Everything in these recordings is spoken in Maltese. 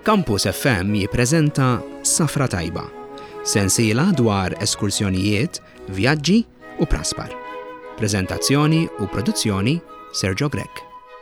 Campus FM jippreżenta Safra Tajba, sensiela dwar eskursjonijiet, vjaġġi u praspar. Preżentazzjoni u produzzjoni Sergio Grek.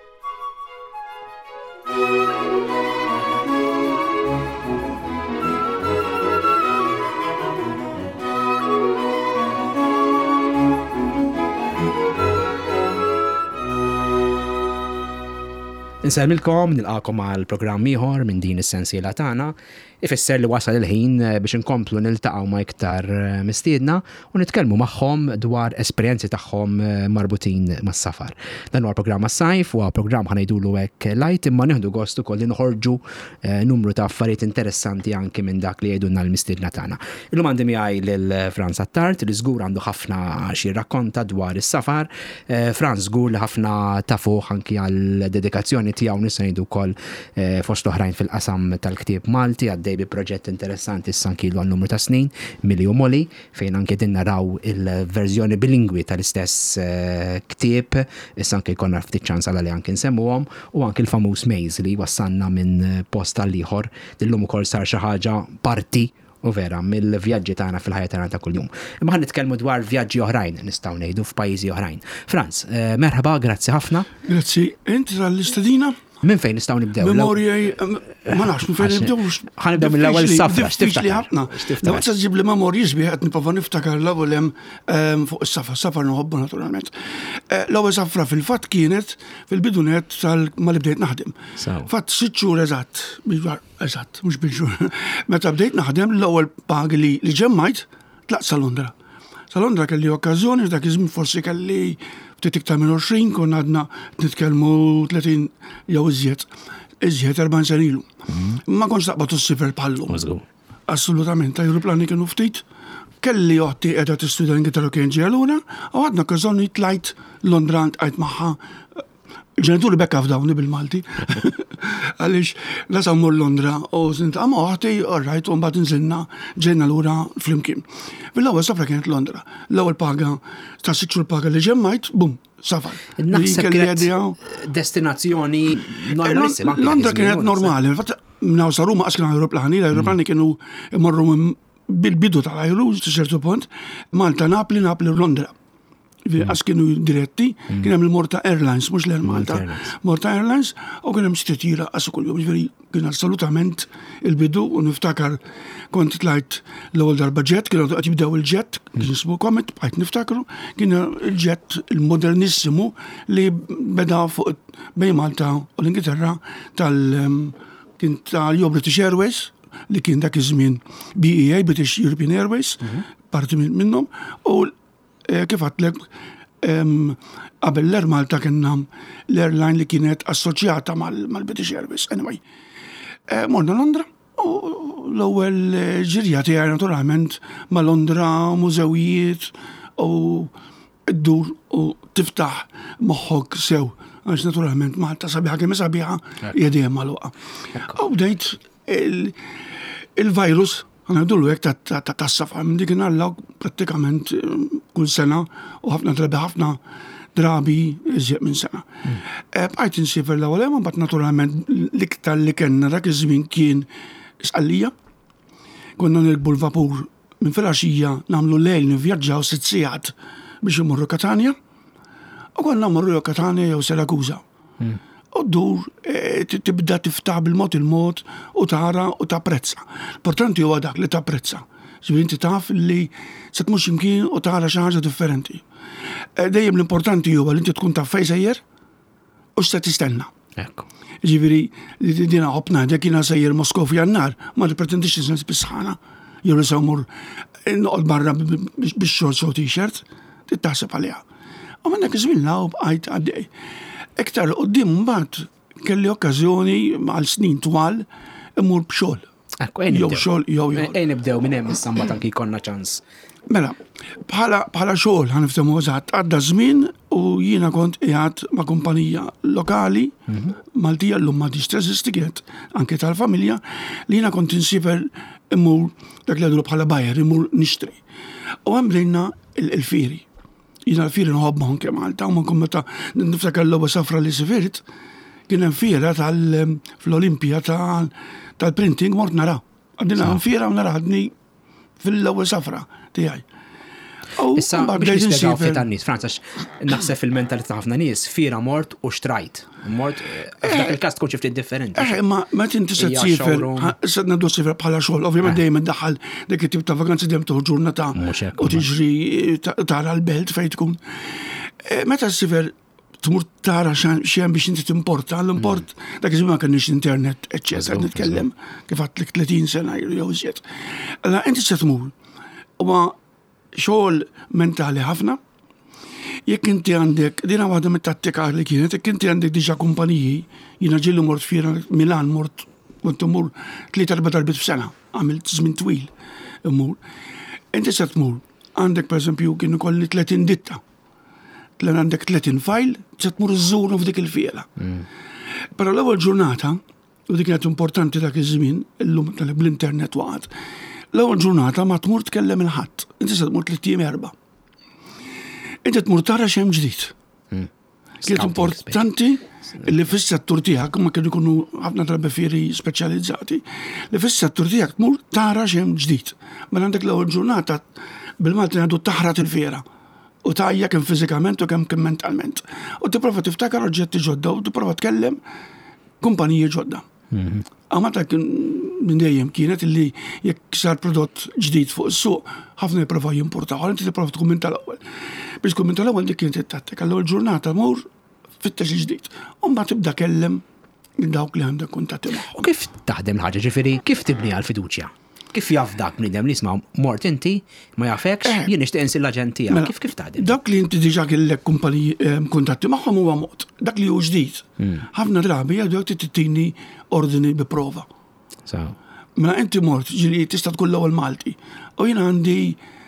Nselmilkom nilqakom għal programm ieħor minn din is-sensiela tagħna, ifisser li wasal il-ħin biex inkomplu niltaqgħu ma' iktar mistiedna u nitkellmu magħhom dwar esperjenzi tagħhom marbutin mas-safar. Dan huwa programm għas-sajf huwa programm ħanejdulu hekk light imma nieħdu gost ukoll li nħorġu numru ta' affarijiet interessanti anke minn dak li jgħidulna l-mistiedna tagħna. Illum għandi miegħi lil Franz Attart li żgur għandu ħafna xi jirrakkonta dwar is-safar. Franz żgur li ħafna tafuh anke għal dedikazzjoni tiegħu nista' ngħidu wkoll fost oħrajn fil-qasam tal-ktieb Malti għaddej bi proġett interessanti issa nkielu għal numru ta' snin Milli u Molly fejn anke din naraw il-verżjoni bilingwi tal-istess ktieb issa anke jkollna ftit ċans għal li anke nsemmuhom u anke l-famuż Maze li wassalna minn post tal ieħor illum ukoll sar xi ħaġa parti u vera mill-vjaġġi tagħna fil-ħajja tagħna ta' kuljum. Imma ħan nitkellmu dwar vjaġġi oħrajn nistgħu ngħidu f'pajjiżi oħrajn. Franz, merħba, grazzi ħafna. Grazzi, inti tal-istedina? Minn fejn nistgħu nibdew? Memorji, ma nafx minn fejn nibdew. Ħanibdew mill-ewwel safra, diffiċli ħafna. Waqt ġib li memorji sbieħ qed nipprova niftakar l-ewwel hemm fuq is-safar, safar noħobbu naturalment. L-ewwel safra fil-fatt kienet fil-bidunet mal bdejt naħdem. Fatt 6 xhur eżatt, mhux bil-xhur. Meta bdejt naħdem l-ewwel pagi li ġemmajt tlaqt sa Londra. Sa Londra kelli okkażjoni dak iż-żmien forsi kelli ftit iktar minn 20 konna għadna nitkellmu 30 jew iżjed 40 sen ilu. Ma kontx taqbad issiffer bħallu. Assolutament, ajruplani kienu ftit. Kelli oħti qiegħda tistudja l-Ingilterra kien ġie lura u għadna okkażjoni tlajt Londra qgħid magħha ġenituri bekka f'dawni bil-Malti. Għaliex lasa mmur Londra u zint għamma oħti orrajt u mbagħad nżilna ġejna lura flimkien. Fil-ewwel safra kienet Londra. L-ewwel paga ta' 6 xhur paga li ġemmajt, bum, safar. Naħseb kienet destinazzjoni normalissima. Londra kienet normali. Minnaw saru ma' kienu aeroplani, l-aeroplani kienu morru bil-bidu tal-ajru, ċertu punt, Malta, Napli, Londra. Għas kienu diretti, kien hemm il-Malta Airlines, mhux l-Air Malta. Malta Airlines, u kien hemm stitira għas kuljum, kien assolutament il-bidu u niftakar kont tlajt l-ewwel darba ġett, kienu qed jibdew il-ġett, kien ismu Comet, bqajt niftakru, kien il-ġett il-modernissimu li beda fuq bejn Malta u l-Ingilterra kien tal-jew British Airways, li kien dak iż-żmien BEA, British European Airways, parti minnhom, u kif għatlek qabel l-Air Malta kienna l-airline li kienet assoċjata mal-British Airways. Anyway, morna Londra u l-ewwel ġirja tiegħi naturalment ma' Londra, mużewijiet u ddur u tiftaħ moħħok sew għax naturalment Malta sabiħa kemm sabiħa jediem magħluqa. U bdejt il-virus għanadullu jek ta' safar, minn dik nallaw pratikament kull sena u ħafna drabi iżjed minn sena. Bqajt insifer l-ewwel hemm, mbagħad naturalment l-iktar li kellna dak iż-żmien kien isqallija. Konna nirkbu l-vapur minn filgħaxija nagħmlu lejl nivvjaġġaw 6 sigħat biex imorru Katania u konna mmorru jew Katania jew Sirakuża. U dur tibda tiftaħ bil-mod u tara u tapprezza. Importanti huwa dak li tapprezza. Ġifieri inti taf li se tmux imkien u tara xi ħaġa differenti. Dejjem l-importanti huwa li inti tkun taf fejn sejjer u x'se tistenna. Ġifieri dina ħobna dak jiena sejjer Moskow f'Jannar, ma nipretendix nisem bisħana jew li se mmur noqgħod barra bix-shorts u t-shirt, tittaħseb għaliha. U minn dak iż-żmien u bqajt għaddej. Iktar qudiem mbagħad kelli okkażjoni għal snin twal immur b'xogħol. Jew xogħol jew. Nibdew minn hemm issa mbagħad anke jkollna ċans. Mela, bħala xogħol ħaniftehmu eżatt għadda żmien u jiena kont qiegħed ma' kumpanija lokali Maltija llum ma teżisti kienet anke tal-familja li jiena kont insifer immur dak li għadu bħala bajer imur nixtri. U hemm bdejna il-fieri. Jina l-fieri nħobb anke Malta, u ma nkun meta niftakar l-ewwel safra li sifirt, kien hemm fiera fl-Olimpija tal-printing mort nara. Għaddina għanfira u naradni fil-ewwel safra tiegħi. Issa biex nispjegaw fi tan-nies, Franz, għax naħseb fil-mentalità ta' ħafna nies, fira mort u xtrajt. Mort f'dak il-każ tkun xi ftit differenti. Ma tinti se tsifer, se ngħidu tsifer bħala xogħol, ovvjament dejjem iddaħħal dik it-tip ta' vakanzi dejjem tuħu ġurnata u tiġri tara l-belt fejn tkun. Meta tsifer tmur tara xejn biex inti timporta, l-import dak iż-żmien ma kienx internet, eċċetera, nitkellem kif għadlek 30 sena jew iżjed. Allora inti se tmur. Huwa xogħol mentali ħafna. Jekk inti għandek, dina waħda mit-tattika li kienet, jekk inti għandek diġà kumpaniji, jiena ġillu mort fira Milan, mort kont imur 3-4 darbit f'sena, għamilt żmien twil immur. Inti se tmur, għandek pereżempju kienu kolli 30 ditta. Tlen għandek 30 fajl, se tmur iżżuru f'dik il-fiela. Però l-ewwel ġurnata, u dik kienet importanti dak iż-żmien, illum bl-internet waqgħet, l-ewwel ġurnata ma tmur tkellem il-ħadd. Inti se tmur 3 erba'. Inti tmur tara xejn ġdid. Kien importanti li fis-settur tiegħek ma kienu jkunu ħafna drabi fieri speċjalizzati. Li fis-settur tiegħek tmur tara xejn ġdid. Mela għandek l-ewwel ġurnata bil-Malti ngħidu taħrat il-fiera. U tajja kemm fiżikament u kemm mentalment. U tipprova tiftakar oġġetti ġodda u tipprova tkellem kumpaniji ġodda. Għamma ta' minn dejjem kienet illi jekk sar prodott ġdid fuq is-suq, ħafna jipprova jimportaw, inti tipprova tkun minn tal-ewwel. Biex tkun minn tal-ewwel dik kienet it-tattika, l-ewwel ġurnata mur fittex il-ġdid. U mbagħad tibda kellem lil dawk li għandek kuntatti magħhom. U kif taħdem ħaġa ġifieri, kif tibni għall-fiduċja? Kif jaf dak bniedem li isma' mort inti ma jafekx, jien nixtieq insi l-aġent tiegħek. Kif taħdem? Dak li inti diġà kellek kumpaniji kuntatti magħhom huwa mod. Dak li hu ġdid. Ħafna drabi jgħidu tittini ordini bi prova. Mela inti mort ġieli tista' tkun l-ewwel Malti. U jien għandi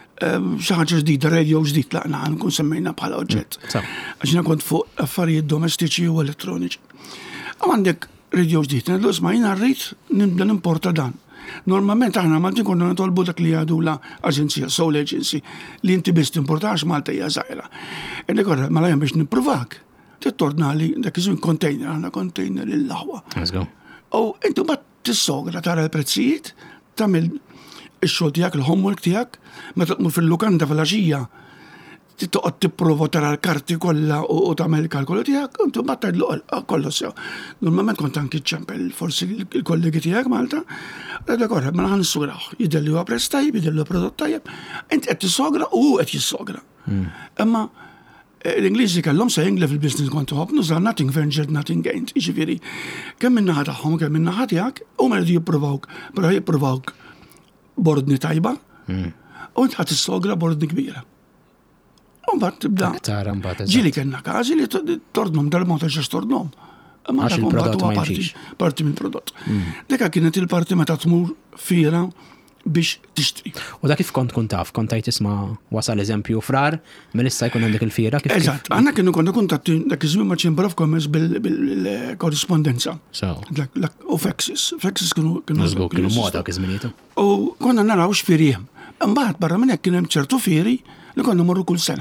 xi ħaġa ġdida, radio ġdid laqna nkun semmejna bħala oġġett. Għax jiena kont fuq affarijiet domestiċi u elettroniċi. Għandek radio ġdid, ngħidu isma' jiena rrid nibda nimporta dan. Normalment aħna Malti konna nitolbu dak li għadula aġenzija, Soul Agency, li inti biss timportax Malta hija żgħira. Ed korra mela hemm biex nipprovak. Tittorna li dak iżun container, għandna container il-laħwa. U inti mbagħad tissogra tara l-prezzijiet, tagħmel ix-xogħol tiegħek, il-homework tiegħek, meta tmur fil-lukanda fil-għaxija toqgħod tipprova tara l-karti kollha u tagħmel il-kalkolu tiegħek, intu mbagħad tgħidlu kollu sew. Normalment kont anki ċempel forsi il-kollegi tiegħek Malta, korra ma naħan nissugraw, jidher li huwa prezz tajjeb, jidher li huwa prodott tajjeb, inti qed tissogra u qed jissogra. Imma l-Ingliżi kellhom saying level business going to happen, nuża nothing ventured, nothing gained. Jiġifieri kemm min-naħa tagħhom u kemm min-naħa tiegħek huma jridu jipprovawk, però jipprovawk bordni tajba u inti ħadd tissogra bordni kbira. Mbagħad tibda. Ġieli kellna każi li tordnom dal-mod għax tordnom. Ma il-prodott ma jimxix. Parti mill-prodott. Deka kienet il-parti meta tmur fiera biex tixtri. U da kif kont taf, kont tajt tisma' wasal eżempju frar, mill-issa jkun għandek il-fiera kif. Eżatt, għandna kienu konna kuntatti dak iż-żmien ma' Chamber of Commerce bil-korrispondenza. U Fexis. Fexis kienu moda kizminitu. U konna naraw x'firiem. Imbagħad barra minn hekk kien hemm ċertu fieri li konna morru kull sena.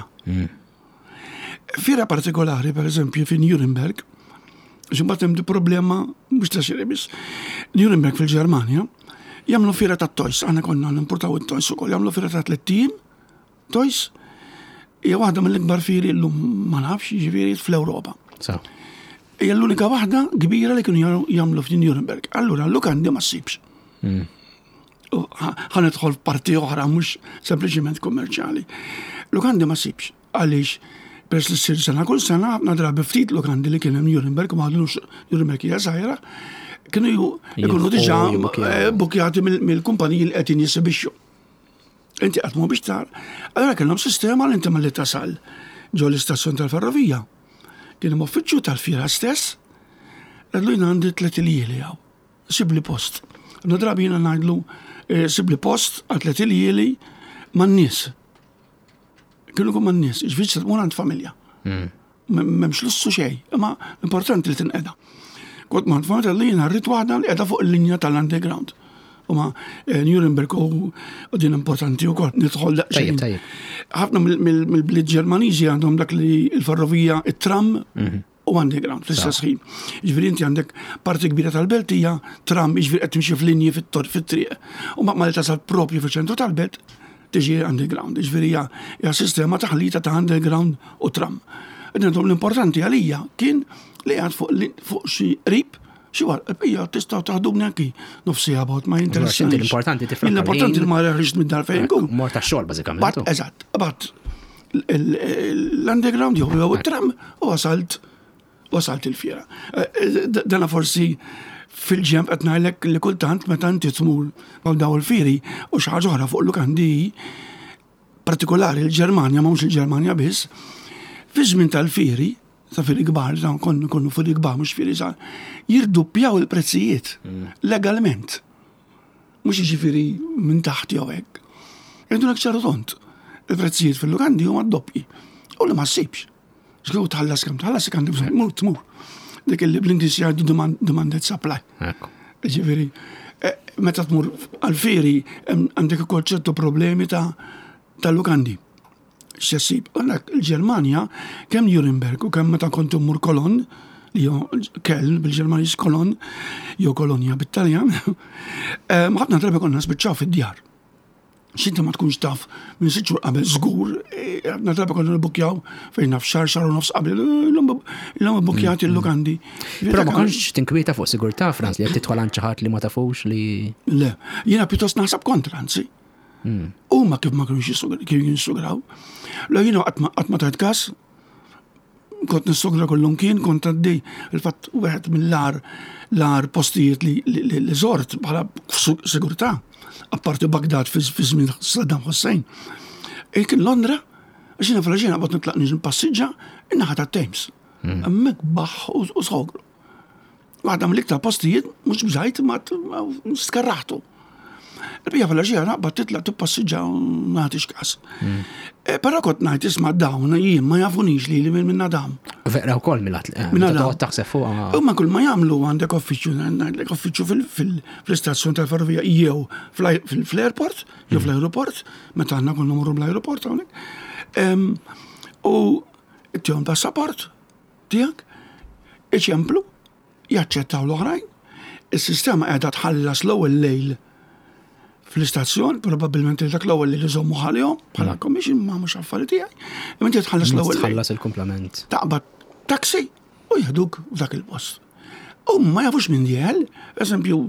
Fiera partikolari, per eżempju, fi Nuremberg, ġimbat hemm di problema mhux ta' xiri biss. Nuremberg fil-Ġermanja jagħmlu fiera ta' toys, aħna konna nimportaw it-toys ukoll, jagħmlu fiera ta' 30 toys. Hija waħda mill-ikbar fieri llum ma nafx jiġifieri fl-Ewropa. Hija l-unika waħda kbira li kienu jagħmlu fi Nuremberg. Allura l-lukandi ma ssibx. Ħanidħol f'parti oħra mhux sempliċement kummerċjali. Lukandi ma ssibx għaliex peress li ssir sena kull sena ħafna drabi ftit lukandi li kien hemm Nuremberg ma għadlux Nuremberg hija żgħira kienu jkunu diġà bukjati mill-kumpaniji li qed jisibixxu. Inti qatt mhu biex tar. Allura kellhom sistema li inti malli tasal ġew l-istazzjon tal-ferrovija. Kien hemm uffiċċju tal-fiera stess, għadlu jien għandi 3 iljeli hawn. Sibli post. Għadna drabi jiena ngħidlu sibli post għal 3 iljeli man-nies. Kienu kum man-nies, ġifieri se tmur għand familja. M'hemmx lussu xejn, imma importanti li tinqeda. Kont ma' familja li jiena rrid waħda li qiegħda fuq il-linja tal-underground. Huma Nuremberg u din importanti wkoll nidħol daqsxejn. Ħafna mill-bliet Ġermaniżi għandhom dak li l-ferrovija it-tram u underground fl-istess ħin. Ġifieri inti għandek parti kbira tal-belt hija tram ġifieri qed timxi f'linji fit-triq. U ma li tasal propju fil-ċentru tal-belt tiġi underground. Ġifieri hija sistema taħlita ta' underground u tram. L-importanti għalija kien li għad fuq xi qrib xi hija tistgħu taħdumni anki nofsija bot ma jinteressani. L-importanti tifra. L-importanti li ma rħiġt mid-dar fejn kum. Mort tax-xogħol bażikament. Eżatt, bat l-underground jew it-tram u wasalt il-fiera. Dana forsi fil-ġemp qed ngħidlek li kultant meta inti tmur ma' daw il-fieri u xi ħaġa oħra fuq l-lukandi partikolari l-Ġermanja mhux il-Ġermanja biss. Fi żmien tal-fieri, ta' fieri kbar, konnu fieri kbar mhux fieri żgħar, jirdoppjaw il-prezzijiet legalment. Mhux jiġifieri minn taħt jew hekk. Jgħidulek ċaru tont. Il-prezzijiet fil-lukandi huma doppji. U li ma ssibx. X'għu tħallas kemm tħallas kemm tmur tmur. Dik li bl-Ingliż jgħidu demand and supply. Ġifieri meta tmur għal-fieri għandek ukoll ċertu problemi tal-lukandi. X'jassib. Għandek il-Ġermanja kemm Nuremberg u kemm meta kont immur Kolon li Kell bil-Ġermaniż Kolon jew Kolonja bit-Taljan, ħafna drabi konna spiċċaw fid-djar. X'inti ma tkunx taf minn sitt xhur qabel żgur, ħafna drabi konna nibbukjaw fejn naf xahar u nofs qabel l-hom ibbukjati l-lukandi. Però ma kontx tinkwieta fuq sigurtà Franz li qed tidħol għand xi ħadd li ma tafux li. Le, jiena pjuttost naħseb kontra anzi. Huma kif ma kinux jinsugraw. Lo jiena qatt ma tajt każ kont nissugra kollhom kien kont għaddej il-fatt wieħed mill-ar postijiet li żort bħala sigurtà apparti Bagdad fi żmien Saddam Hussein. Kien Londra għax jiena fl-ġena qbad nitlaq nipassiġġa in-naħa tat-Thames. Hemmhekk baħħ u sogru. Waħda mill-iktar postijiet mhux bżajt ma skarraħtu. Il-bija fl-ġena qbad titlaq tippassiġġa u nagħtix każ. Però kont ngħid isma' dawn jien ma jafunix li minn Adam. Vera wkoll mill-għat taħseb fuq. Huma kull ma jagħmlu għandek uffiċċju fl-istazzjon tal-ferrovija jew fl-airport, jew fl-aeroport, meta għandna konna mmorru bl-aeroport hawnhekk. U ittihom passaport tiegħek, iċemplu, jaċċettaw l-oħrajn, is-sistema qiegħda tħallas l-ewwel lejl fl-istazzjon, probabbilment dak l-ewwel li żommu ħalihom bħala commission ma mhux affarijiet tiegħi. Inti tħallas l-ewwel. Tħallas il-komplement. Taqbad taxi u jaħduk f'dak il-post. U ma jafux minn diħel, eżempju,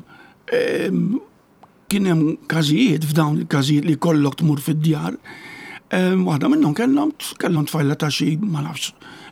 kien hemm każijiet f'dawn il-każijiet li kollok tmur fid-djar, waħda minnhom kellhom tfajla ta' xi ma nafx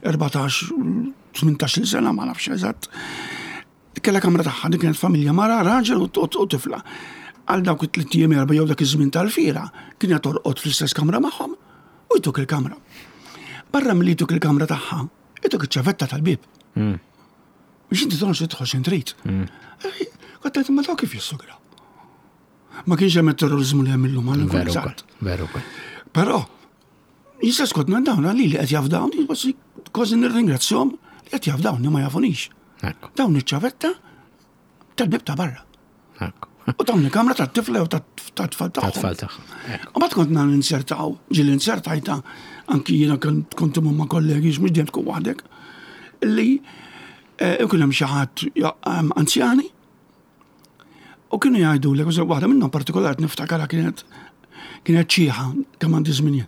14-18 sena ma nafx eżatt. Kellha kamra tagħha dik kienet familja mara, raġel u tifla. Għal dawk it-tliet jiem jew dak iż-żmien tal-fiera kien torqod fl-istess kamra magħhom u jtuk il-kamra. Barra milli jtuk il-kamra tagħha, jtuk iċ-ċavetta tal-bib. Biex inti tonx tidħol xi trid. Kont qed ma daw kif jissugraw. Ma kienx hemm it-terrorizmu li hemm illum għal Veru. Però jista' skont dawn li qed jafdawn, kważi nirringrazzjahom li qed jafdawn ma jafunix. Dawn iċ-ċavetta tal-bib ta' barra. U dawn il-kamra tat-tifla u tat-tfal tagħhom. U bad kont ninsertaw, ġieli insertajta anki jiena kont imur ma' kollegi mhux dejjem tkun waħdek, li ikun hemm xi ħadd anzjani u kienu jgħidulek waħda minnhom partikolari niftakarha kienet xieħa kemm għandi żmien.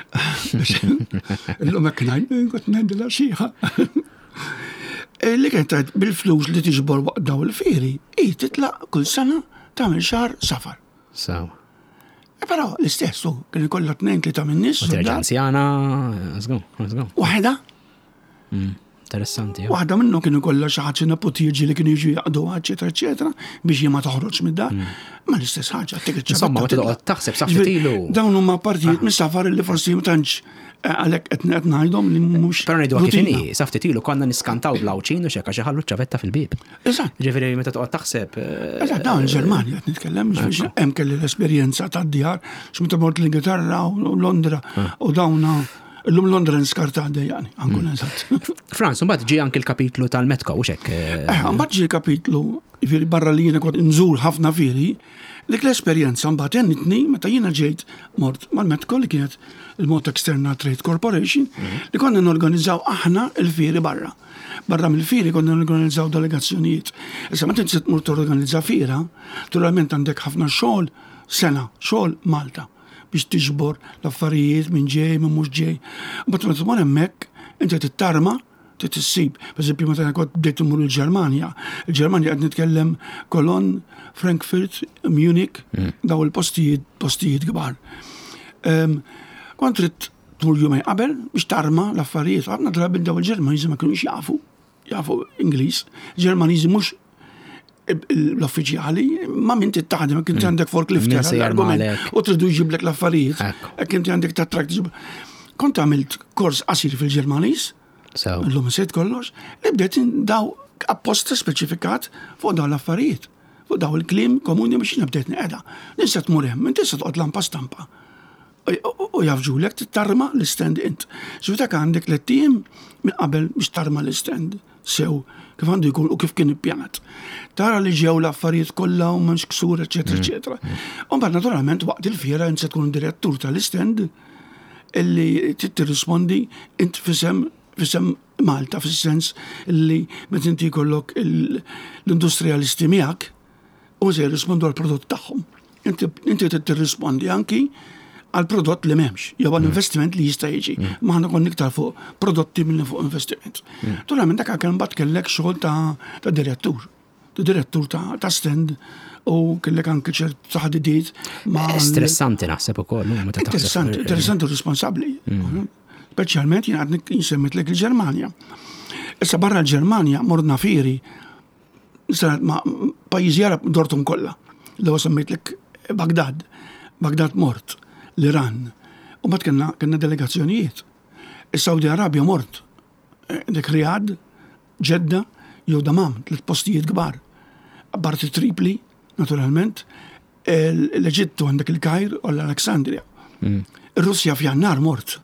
Illum hekk kont ngħidilha xieħa. Li kienet tgħid bil-flus li tiġbor waqt daw il-fieri, titlaq kull sena tagħmel xahar safar. Sew. Però l-istess kien ikollha 2-3 min-nies. Anzjana, waħda. Interessanti. Waħda minnhom kienu kollha xi ħadd nepotieġi li kienu jiġu jaqduha eċetera biex jien ma toħroġ mid-dar. Ma l-istess ħaġa Insomma, ma tidqgħod taħseb saftit ilu. Dawn huma partijiet mis-safar li forsi ma tantx għalhekk qed ngħidhom li mhux. Però ngħidu kif inhi, saftit ilu konna niskantaw bl-awċin u xekk għax iħallu ċ-ċavetta fil-bib. Eżatt. Ġifieri meta toqgħod taħseb. Eżatt, dawn il-Ġermanja qed nitkellem biex hemm kelli l-esperjenza tad-djar x'meta mort l-Ingilterra u Londra u dawn illum Londra nskartad yani, ankun eżatt. Franz, mbagħad ġie anke l-kapitlu tal-Metco u xekk. Mbagħad ġie l-kapitlu, jiġifieri barra li jiena kont nżur ħafna fieri, Dik l-esperjenza mbagħad jennitni meta jiena ġejt mort mal-Metco li kienet il-Mod External Trade Corporation li konna norganizzaw aħna l-fieri barra. Barra mill-fieri konna norganizzaw delegazzjonijiet. Issa meta inti tmur torganizza fiera, naturalment għandek ħafna xogħol sena, xogħol Malta biex tiġbor l-affarijiet minn ġej, minn mhux ġej. Meta tmur hemmhekk inti tittarma tissib. Per eżempju, meta kont bdejt immur il-Ġermanja. Il-Ġermanja qed nitkellem Cologne, Frankfurt, Munich, daw il-postijiet kbar. Kont trid tmur jumejn qabel biex tarma l-affarijiet. Ħafna drabi daw il-Ġermaniżi ma kinux jafu Ingliż. Ġermaniżi mhux l-uffiċjali, ma minn tittaħdem, kien għandek forklift l-argument u tridu jġiblek l-affarijiet. Kien għandek tat-trak. Kont għamilt kors qasir fil-Ġermaniż, l-lum sejt kollox, li bdejt daw apposta speċifikat fuq daw l-affarijiet, fuq daw il-klim komuni biex nibdejt neqeda. Nista tmurem, minn tista tqod lampa stampa. U jafġulek tittarma l-stand int. Ġufitak għandek l-tim minn qabel biex tarma l-stand. Sew, kif għandu jkun u kif kien ippjanat. Tara li ġew l-affarijiet kollha u m'hemmx ksur, eċetera, eċetera. U mbagħad naturalment waqt il-fiera inti se tkun direttur tal-stand illi tirrispondi int fisem Malta, fis-sens li meta inti jkollok l-industrialisti miegħek u se jirrispondu għall-prodott tagħhom. Inti tirrispondi anki għall-prodott li m'hemmx, jew għall-investiment li jista' jiġi. Ma aħna konna iktar fuq prodotti milli fuq investiment. Naturalment dak kemm mbagħad kellek xogħol ta' direttur ta' stand u kellek anke ċert taħdidiet ma' stressanti naħseb ukoll meta taħseb. Interessanti u responsabbli. Speċjalment jien għadni jinsemmitlek il-Ġermanja. Issa barra l-Ġermanja morna fieri ma' pajjiżi Arab dortum kollha. L-ewwel semmitlek Bagdad mort, l-Iran. U mbagħad kellna delegazzjonijiet. Is-Saudi Arabja mort. Dik Riyadh, Ġedda, jew Damam, tliet postijiet kbar. Barti Tripli, naturalment, l-Eġittu għandek il-Kajr u l-Aleksandria. Ir-Russja f'Jannar mort.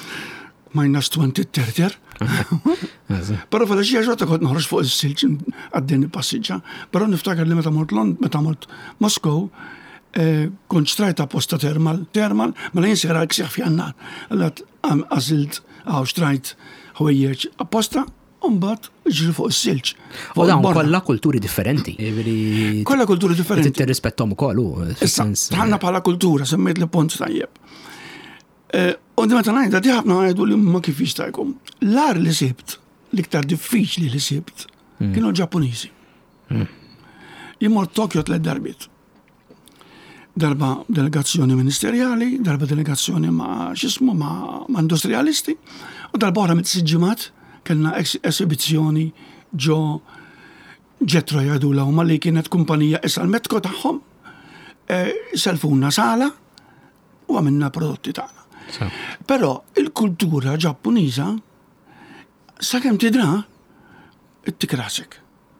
-20 Però fil-ġija ġota kont noħroġ fuq is-silġ għaddin il-passiġġa, però niftakar li meta mort Moskow kont xtrajt apposta termal, ma la jinsera ksieħ f'Jannar. Għallat għażilt xtrajt ħwejjeġ apposta u mbagħad ġri fuq is-silġ. U dawn kollha kulturi differenti. Kollha kulturi differenti. Tirrispettom ukoll fis-sens. Ħanna bħala kultura semmejt li punt tajjeb. U meta ngħidha di ħafna ngħidu li ma kif jista' jkun. L-ar li sibt, l-iktar diffiċli li sibt, kienu Ġappuniżi. Jien mort Tokyo 3 darbiet. Darba delegazzjoni ministerjali, darba delegazzjoni ma' industrialisti, u darba oħra mit-siġġimat kellna esibizzjoni ġo ġetro jgħidula huma li kienet kumpanija issa l-Metco tagħhom selfuna sala u għamilna prodotti tagħna. Però il-kultura Ġappuniża sakemm tidra it-tikrasek.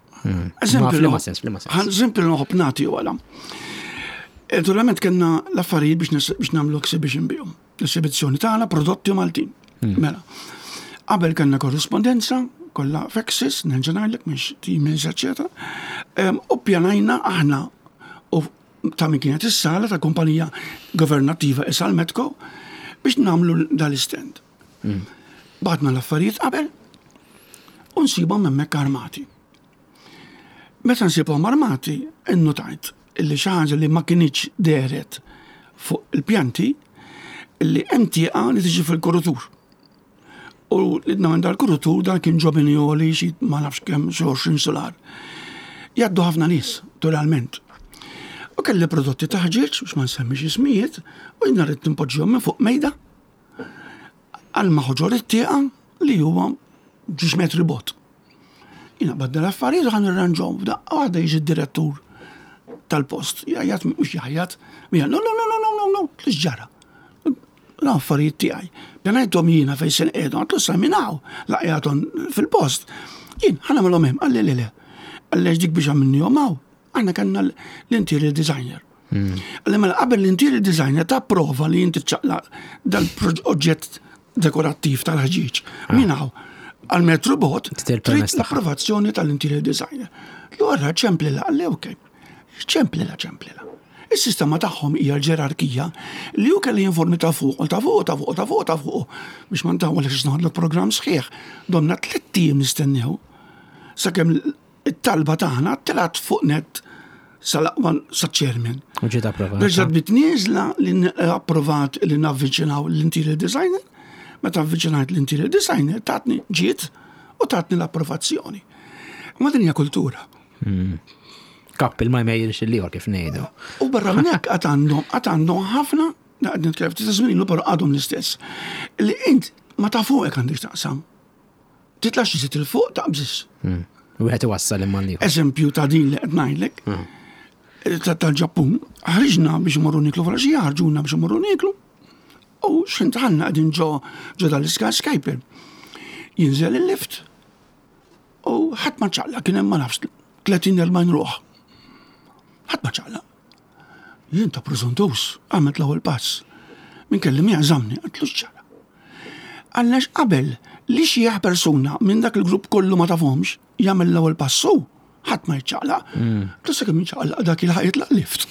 Eżempju noħob nagħti wara. Naturalment kellna l-affarijiet biex nagħmlu exhibition bihom. L-esibizzjoni tagħna prodotti Maltin. Mela. Qabel kellna korrispondenza, kollha faxes, ngħidlek mhix emails eċetera. U pjanajna aħna u ta' min kienet is-sala ta' kumpanija governattiva issa l-Metco biex nagħmlu dal-istend. Bagħadna l-affarijiet qabel u nsibhom hemmhekk armati. Meta nsibhom armati, innotajt illi xi ħaġa li ma kinitx deret fuq il-pjanti illi hemm tieqa li tiġi fil-kurutur. U lidna minn dal-kurutur dan kien ġobinjoli xi ma nafx kemm xi 20 solar. Jgħaddu ħafna nies, naturalment. U kelli prodotti taħġieġ biex ma nsemmix ismijiet u jien rrid nimpoġġihom minn fuq mejda għal ma ħoġor it-tieqa li huwa 10 metri bot. Jiena baddel affarijiet u ħan irranġhom f'daqqa waħda jiġi d-direttur tal-post. Jgħajat mhux jgħajat, no, tlix ġara. L-affarijiet tiegħi. Pjanajthom jiena fejn se nqiegħdu, għatlu saminaw laqjathom fil-post. Jien ħanamilhom hemm, għalli le. Għallex dik biex għamilnihom hawn. Aħna kellna l-interior designer. Għalli mela qabel l-interior designer ta' prova li jinti ċaqlaq dal-oġġett dekorattiv tal-ħġieġ. Min hawn għal-metru bot trid l-approvazzjoni tal-interior designer. L-għarra ċemplila, għalli okej. ċemplila. Is-sistema tagħhom hija l-ġerarkija li hu kelli jinformi ta' fuq biex ma ntawwa li x'naħdlu programm sħiħ. Domna 3 tim nistennew sakemm it-talba tagħna telat fuq net sa-chairman. U ġiet approvata. Reġgħet bitnieżla li approvat li navviċinaw l-interior designer, meta avviċinajt l-interior designer tatni ġiet u tatni l-approvazzjoni. Ma din hija kultura. Kappil ma jmejjirx il-liħor kif ngħidu. U barra minn hekk għad għandhom ħafna, nitkellem ftit żmien però għadhom l-istess. Li int ma ta' fuqek għandek taqsam. Titlax iżid il-fuq taqbżis. Wieħed iwassal imma liħor. Eżempju ta' din li qed ngħidlek tal-Ġappun, ħriġna biex imorru niklu wara xi ħarġuna biex imorru niklu. U x'intħanna qegħdin ġo dal-skyscraper. Jinżel il-lift. U ħadd ma ċaqla kien hemm ma nafx 30-40 ruħ. ħadd ma ċaqla. Jien ta' preżuntus għamet l-ewwel pass. Min kellim jagħżamni għatlu x'ċaqla. Għaliex qabel li xi persuna minn dak il-grupp kollu ma tafhomx jagħmel l-ewwel passu, ħadd ma jċaqla. Tista' kemm jċaqla dak il-ħajt lift.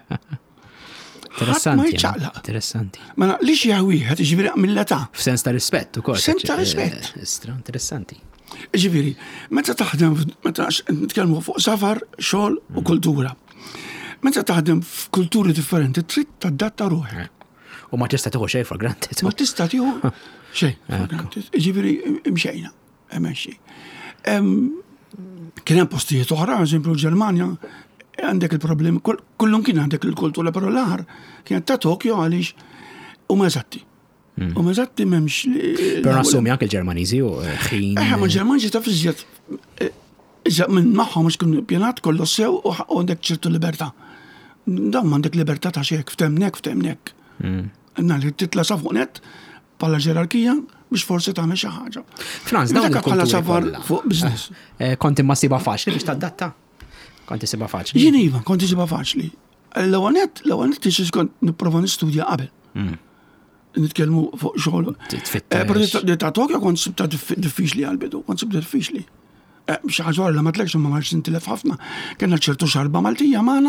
Interessanti. Ma li xi wieħed jiġifieri mill-età. F'sens ta' rispett ukoll. Sens ta' rispett. Interessanti. Ġifieri, meta taħdem meta nitkellmu fuq safar, xogħol u kultura. Meta taħdem f'kulturi differenti trid tadatta ruħek. U ma tista' tieħu xejn for granted. Ma tista' tieħu xejn for granted. Ġifieri mxejna, hemm xejn. Kien hemm postijiet oħra, eżempju Ġermanja, għandek il-problemi, kullum kien għandek il-kultura, però l-aħħar kien ta' Tokyo għaliex huma eżatti. Huma eżatti m'hemmx. Però nassumi anke l-Ġermaniżi u ħin. Ma l-Ġermaniżi taf iżjed minn magħhom mhux kien pjanat kollu sew u għandek ċertu libertà. Dawn m'għandek libertà ta' xejn f'temnek. Għandna li titla' sa fuq net bħala ġerarkija biex forsi tagħmel xi ħaġa. Franz, dawn bħala safar fuq business. Konti ma siba faċli biex tadatta? Konti siba faċli? Jien iva, konti siba faċli. L-ewwel nett tixi kont nipprova nistudja qabel. Nitkellmu fuq xogħol. Però ta' Tokyo kont sibta diffiċli għal-bidu, kont sibta diffiċli. Xi ħaġa li ma tlekx ma marx intilef ħafna, kellna ċertu xarba Maltija magħna.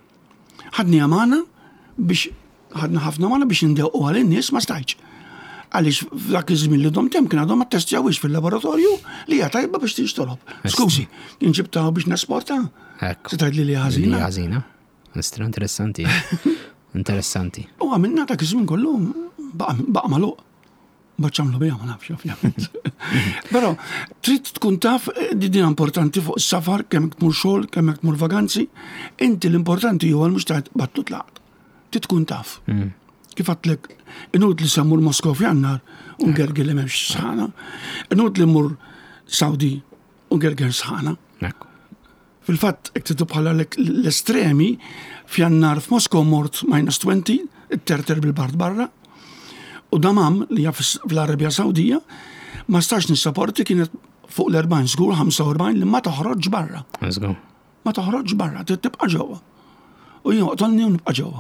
Ħadni magħna biex ħadna ħafna magħna biex indewqu għal in-nies ma stajtx. Għaliex f'dak iż-żmien li dom kien għadhom ma ttestjawix fil-laboratorju li hija tajba biex tix tolħob. Skużi, kien ġibtaw biex nesporta. Se tgħid li ħażina. Ħażina. Interessanti. Interessanti. U għamilna dak iż-żmien kollu baqa' magħluq. Baċċamlu bija ma nafx ovvjament. Però trid tkun taf din importanti fuq is-safar kemm tmur xogħol, kemm tmur vaganzi, inti l-importanti huwa mhux tgħid battu tlaq. Trid tkun taf. Kif għatlek, inut li sammur Moskow f'jannar, un gergel li memx sħana, inut li mur Saudi, un gergel sħana. Fil-fat, ektitu bħala l-estremi, f'jannar f'Moskow mort -20, it-terter bil-bart barra, u damam li fl-Arabja Sawdija, ma stax nissaporti kienet fuq l-40 żgur 45 li ma toħroġ barra. Ma toħroġ barra, tibqa' ġewwa. U jien qtolni u nibqa' ġewwa.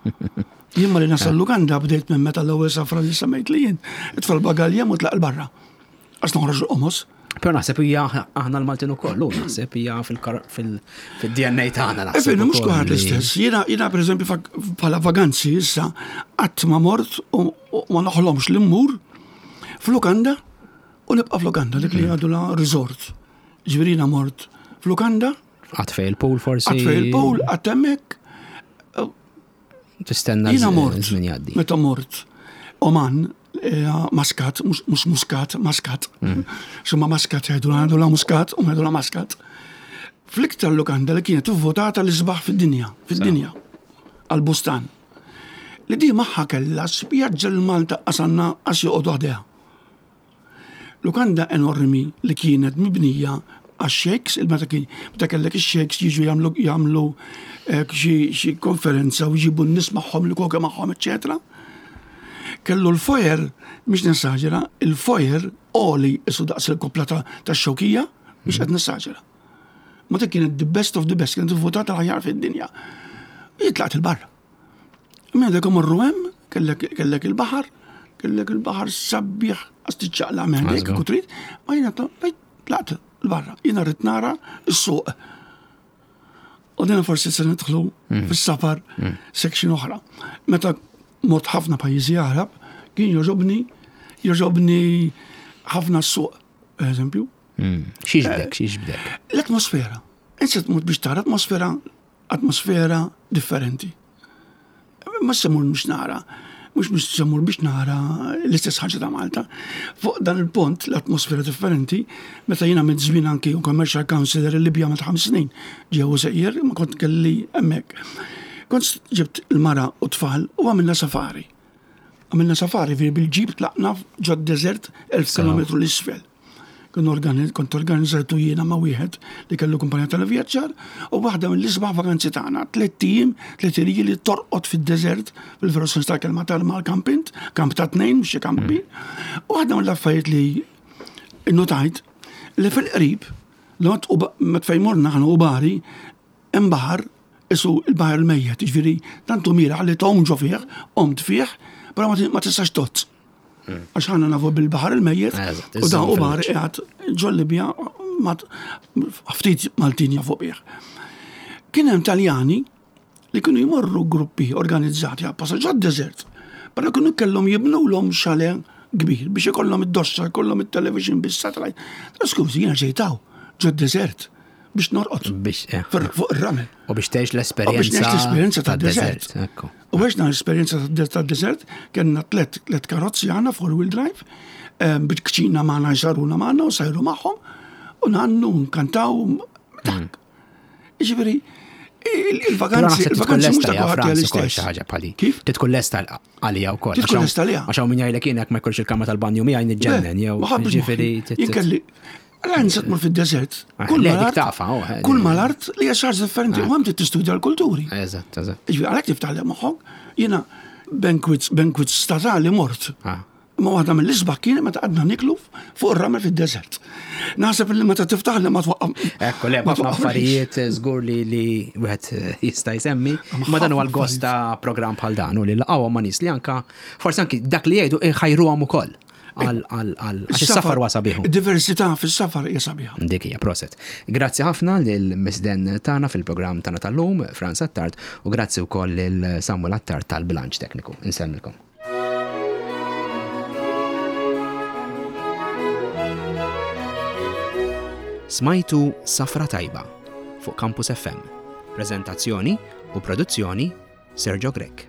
Jien ma li nasal Luganda bdejt minn meta l-ewwel safra li semmejt li jien itfal bagalja u tlaq l-barra. Għax noħroġ qomos. Però naħseb hija aħna l-Maltin ukoll, naħseb hija fil-DNA tagħna naħseb. Efin, mhux kulħadd l-istess. Jiena pereżempju bħala vaganzi issa qatt ma mort u ma naħolhomx li mmur f'Luganda u nibqa' f'Luganda dik li għadu la resort. Ġifieri mort f'Luganda. Qatt fejn il-pool forsi. Qatt fejn il-pool, qatt hemmhekk. Tistenna żmien jgħaddi. Meta mort Oman, Maskat, mhux Muscat, Maskat. Xumma Maskat jgħidu la Muscat u jgħidu la Maskat. Fl-iktar Luganda li kienet votata l-isbaħ fid-dinja, għal-Bustan. Li di magħha kellha spjaġġa l-Malta qasanna għax joqgħodu għadeha. Luganda enormi li kienet mibnija għax-sheiks, meta kellek ix-sheiks jiġu jagħmlu xi konferenza u jġibu n-nies magħhom li koke magħhom, eċetera. Kellu l-fojer, biex nessaġera, il-fojer oli isu daqs il-kopla tax-xewkija biex qed nessaġera. Ma dik kienet the best of the best, kienet votata l-aħjar fid-dinja. Jitlaqt il-barra. Minn dak imorru hemm, kellek il-baħar sabbieħ għas tiċċaqla minn dik kutrit, ma jiena tlaqt il-barra. Jiena rrid nara s-suq. U dina forsi se nidħlu fis-safar section oħra. Meta mod ħafna pajjiżi Arab kien joġobni ħafna s-suq, eżempju. Xieġbdek? L-atmosfera. Inset mod biex tara atmosfera differenti. Ma semmur biex nara, mux semmur biex nara l-istess ħaġa ta' Malta. Fuq dan il-pont l-atmosfera differenti, meta jina mid-żmien anki u Commercial Councilor il-Libja ma' 5 snin ġew sejjer, ma kont kelli hemmhekk. Kont ġibt il-mara u tfal u għamilna safari. Għamilna safari bil-ġib tlaqna ġod desert 1000 km l-isfel. Kont organizzajtu jiena ma' wieħed li kellu kumpanija tal-vjaġġar u waħda mill-isbaħ vakanzi tagħna 3 tim, 3 irigi li torqod fid-desert bil-veru sens ta' kelma mal-campint, kamp ta' 2 mhux kamp kbir. U waħda mill-affarijiet li notajt li fil-qrib lot ma tfejmurna ħanu bari hemm baħar isu il-baħar il-mejjed, jiġifieri tantu mira li tomġu fih, qomt fih, però ma tistax tozz. Għax ħana nafu bil-bahar il-mejjet u dan u bahar qiegħed ġol-Libja ftit Maltin jafu bih. Kien hemm Taljani li kienu jmorru gruppi organizzati għal ġod desert, però kienu kellhom jibnulhom xale kbir biex ikollhom id-dossa, ikollhom it-television bis-satellite. Skużi, jiena ġejtaw ġod desert biex norqod fuq ir-ramel. U biex tgħix l-esperjenza tad-desert. U biex naħ l-esperienza tad-desert, kienna 3 karozzi għana four-wheel drive, bit-kċina maħna jxaruna maħna u sajru maħħom, u naħannu, nkantaw, dak. Iġveri, il-vakanzi mux ta' għarti għal-istess. Kif? Titkun lesta għalija u koll. Titkun lesta għalija. Għaxaw minn jgħajlek jenek ma jkollx il-kamma tal-banju miħaj nġennen, jew ġifiri. Jinkelli, għan satmur fil-desert. Kull mal-art li għaxħarġ differenti, u għam t-istudja l-kulturi. Eżatt. Għalek tiftaħli maħħom, jena bankwits statali mort. Ma għadna mill-isbaħ kien meta għadna niklu fuq ir-ramel fil-desert. Naħseb li meta tiftaħli ma twaqqam. Ekku, le, ħafna affarijiet żgur li wieħed jista' jsemmi, ma dan huwa l-gost ta' programm bħal dan u li laqgħu ma' nies li anka forsi anki dak li jgħidu ħajruhom ukoll. Għal-safar wasabiħu. Diversità fil-safar jasabiħu. Dik hija proset. Grazzi ħafna lill-misden tagħna fil-programm tagħna tal-lum, Franz Attard, u grazzi wkoll lil Samuel Attard tal-bilanċ tekniku. Insemmilkom. Smajtu Safra Tajba fuq Campus FM. Preżentazzjoni u produzzjoni Sergio Grek.